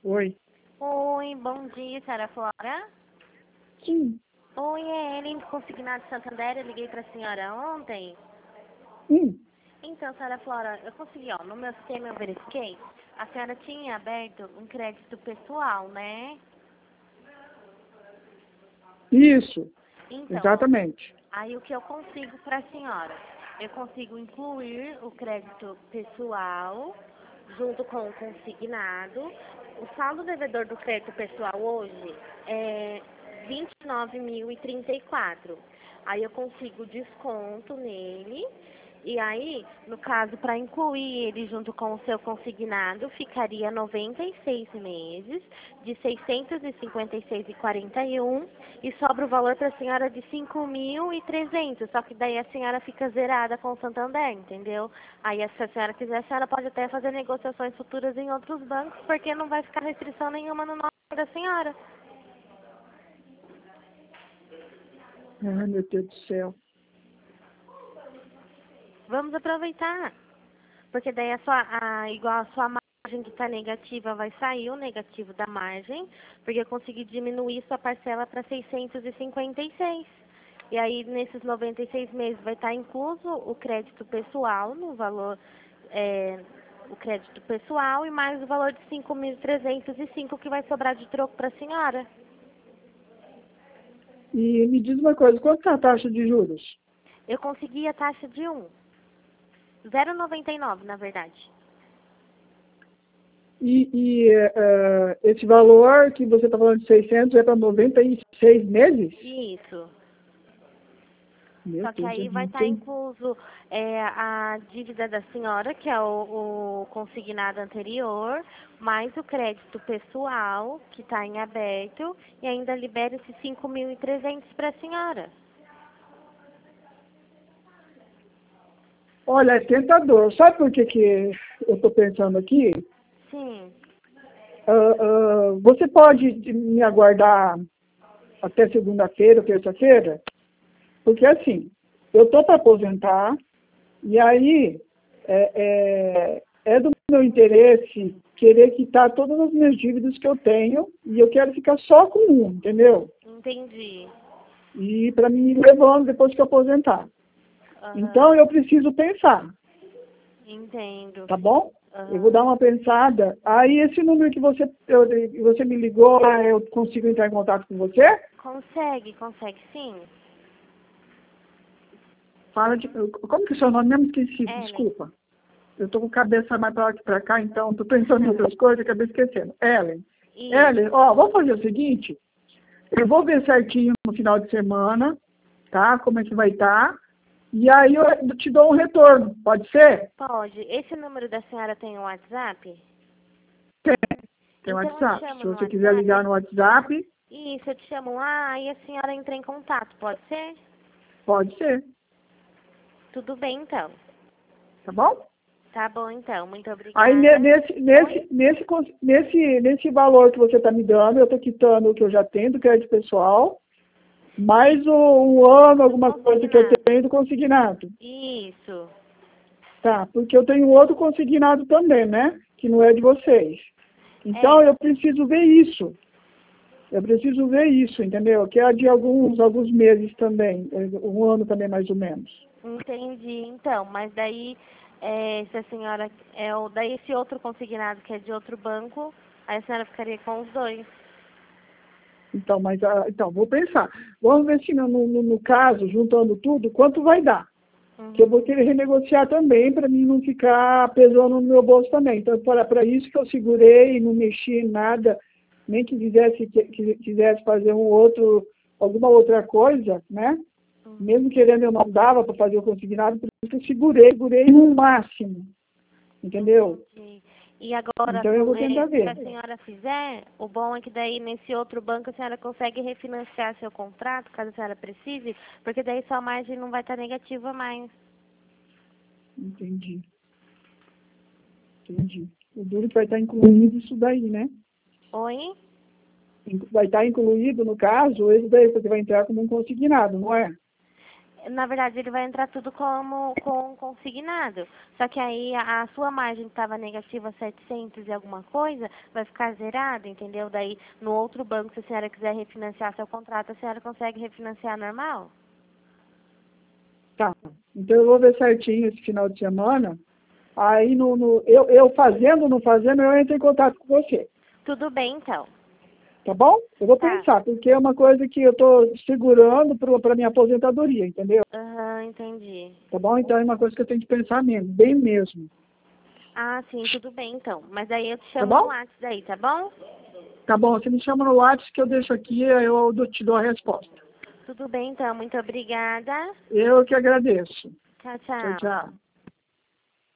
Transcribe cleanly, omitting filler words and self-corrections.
Oi. Oi, bom dia, senhora Flora. Sim. Oi, é Ellen do Consignado Santander, eu liguei para a senhora ontem. Então, senhora Flora, eu consegui, no meu sistema eu verifiquei, a senhora tinha aberto um crédito pessoal, né? Isso. Então, Exatamente. aí o que eu consigo para a senhora? Eu consigo incluir o crédito pessoal junto com o consignado. O saldo devedor do crédito pessoal hoje é 29.034. Aí eu consigo desconto nele. E aí, no caso, para incluir ele junto com o seu consignado, ficaria 96 meses, de 656,41, e sobra o valor para a senhora de 5.300. Só que daí a senhora fica zerada com o Santander, entendeu? Aí, se a senhora quiser, a senhora pode até fazer negociações futuras em outros bancos, porque não vai ficar restrição nenhuma no nome da senhora. Ai, meu Deus do céu. Vamos aproveitar. Porque daí igual a sua margem que está negativa vai sair o negativo da margem, porque eu consegui diminuir sua parcela para 656. E aí, nesses 96 meses, vai estar incluso o crédito pessoal, no valor, o crédito pessoal, e mais o valor de 5.305 que vai sobrar de troco para a senhora. E me diz uma coisa, quanto é a taxa de juros? Eu consegui a taxa de 0,99, na verdade. Esse valor que você está falando de 600 é para 96 meses? Isso. Meu Só que Deus, aí eu vai não estar tenho... incluso a dívida da senhora, que é o consignado anterior, mais o crédito pessoal, que está em aberto, e ainda libera esses 5.300 para a senhora. Olha, é tentador. Sabe por que eu estou pensando aqui? Sim. Você pode me aguardar até segunda-feira, terça-feira? Porque assim, eu estou para aposentar, e aí é do meu interesse querer quitar todas as minhas dívidas que eu tenho, e eu quero ficar só com um, entendeu? Entendi. E para mim ir levando depois que eu aposentar. Então eu preciso pensar, Entendo. tá bom? Eu vou dar uma pensada. Aí esse número que você me ligou, eu consigo entrar em contato com você? Consegue sim. Fala de. Como que é o seu nome? Mesmo esqueci, Ellen. desculpa. Eu estou com a cabeça mais para lá que para cá, então estou pensando em outras coisas e acabei esquecendo. Ellen. Ellen, vamos fazer o seguinte. Eu vou ver certinho no final de semana, tá? Como é que vai estar. E aí eu te dou um retorno, pode ser? Pode. Esse número da senhora tem um WhatsApp? Tem Então WhatsApp. eu chamo Se no você quiser WhatsApp. ligar no WhatsApp, Isso, eu te chamo lá e a senhora entra em contato, pode ser? pode ser, Tudo bem, então. tá bom? Tá bom, então. Muito Aí obrigada. nesse valor que você está me dando, eu estou quitando o que eu já tenho do crédito pessoal, mais um ano, alguma coisa que eu tenho do consignado. Isso. Tá, porque eu tenho outro consignado também, né? Que não é de vocês. Então eu preciso ver isso. Eu preciso ver isso, entendeu? Que é de alguns meses também, um ano também mais ou menos. Entendi, então. Mas daí, se a senhora... daí esse outro consignado que é de outro banco, aí a senhora ficaria com os dois. Então, então, vou pensar. Vamos ver se no caso, juntando tudo, quanto vai dar. Que eu vou querer renegociar também, para mim não ficar pesando no meu bolso também. Então, para isso que eu segurei, não mexi em nada, nem que quisesse fazer alguma outra coisa, né? Mesmo querendo, eu não dava para fazer o consignado, por isso que eu segurei no máximo. Entendeu? Entendi. E agora, Então, eu vou tentar se ver. a senhora fizer, o bom é que daí nesse outro banco a senhora consegue refinanciar seu contrato, caso a senhora precise, porque daí sua margem não vai estar negativa mais. Entendi. O duro que vai estar incluído isso daí, né? Oi? Vai estar incluído, no caso, esse daí, porque vai entrar como um consignado, não é? na verdade, ele vai entrar tudo como consignado. Só que aí a sua margem que estava negativa 700 e alguma coisa, vai ficar zerada, entendeu? Daí, no outro banco, se a senhora quiser refinanciar seu contrato, a senhora consegue refinanciar normal? Tá. Então eu vou ver certinho esse final de semana. Aí eu fazendo, não fazendo, eu entro em contato com você. Tudo bem, então. Tá bom? Eu vou Tá. pensar, porque é uma coisa que eu estou segurando para minha aposentadoria, entendeu? Aham, entendi. Tá bom? Então é uma coisa que eu tenho que pensar mesmo, bem mesmo. Ah, sim, tudo bem, então. Mas aí eu te Tá chamo bom? no WhatsApp aí, tá bom? Tá bom, você me chama no WhatsApp que eu deixo aqui, eu te dou a resposta. Tudo bem, então. Muito obrigada. Eu que agradeço. Tchau, Tchau, tchau. tchau.